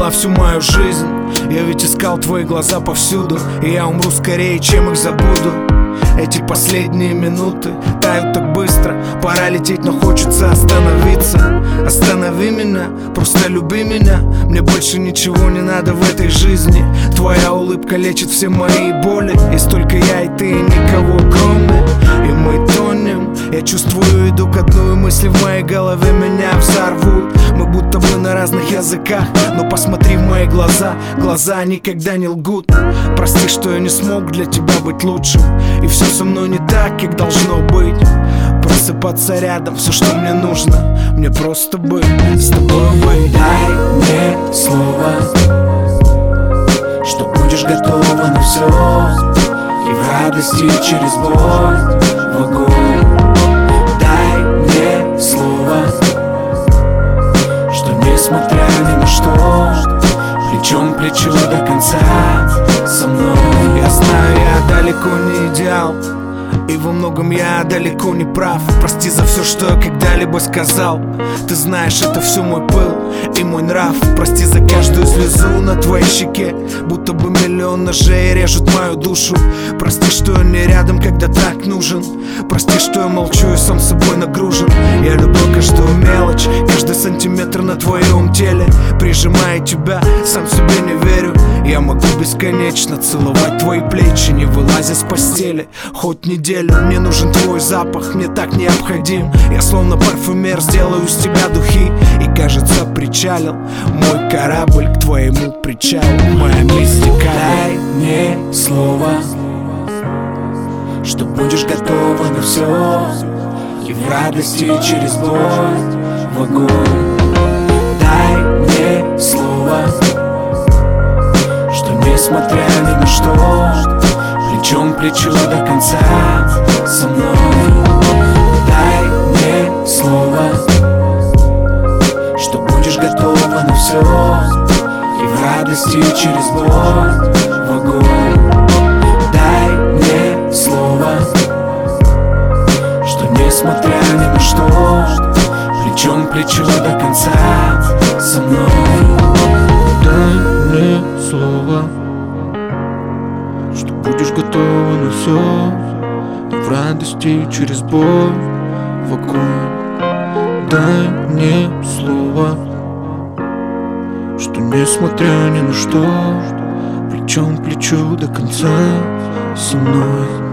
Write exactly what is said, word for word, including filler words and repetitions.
была всю мою жизнь. Я ведь искал твои глаза повсюду, и я умру скорее, чем их забуду. Эти последние минуты тают так быстро. Пора лететь, но хочется остановиться. Останови меня, просто люби меня. Мне больше ничего не надо в этой жизни. Твоя улыбка лечит все мои боли. Есть только я и ты, и никого кроме. И мы тонем. Я чувствую, иду ко дну, и мысли в моей голове меня взорвут. Мы будто бы на разных языках, но посмотри в мои глаза. Глаза никогда не лгут. Прости, что я не смог для тебя быть лучшим, и все со мной не так, как должно быть. Просыпаться рядом, все, что мне нужно, мне просто быть с тобой, быть. Дай мне слово, что будешь готова на все, и в радости, и через боль, в огонь. Дай мне слово, что несмотря ни на что, плечом к плечу до конца со мной. Я знаю, я далеко не идеал, и во многом я далеко не прав. Прости за все, что я когда-либо сказал. Ты знаешь, это все мой пыл и мой нрав. Прости за каждую слезу на твоей щеке, будто бы миллион ножей режут мою душу. Прости, что я не рядом, когда так нужен. Прости, что я молчу и сам собой нагружен. Я люблю каждую мелочь, каждый сантиметр на твоем теле. Прижимая тебя, сам себе не верю. Я могу бесконечно целовать твои плечи, не вылазя с постели хоть неделю. Мне нужен твой запах, мне так необходим. Я словно парфюмер, сделаю с тебя духи. И кажется, причалил мой корабль к твоему причалу. Моя мистика. Дай мне слово, что будешь готова на все, и в радости, и через боль, в огонь. Дай мне слово, что несмотря ни на что, плечом к плечу до конца со мной. Дай мне слово, что будешь готова на все, и в радости, и через боль, в огонь. Дай мне слово, что несмотря ни на что, плечом к плечу до конца со мной. Дай мне слово, что будешь готова на все, и в радости, и через боль, в огонь. Дай мне слово, что несмотря ни на что, плечом к плечу до конца со мной.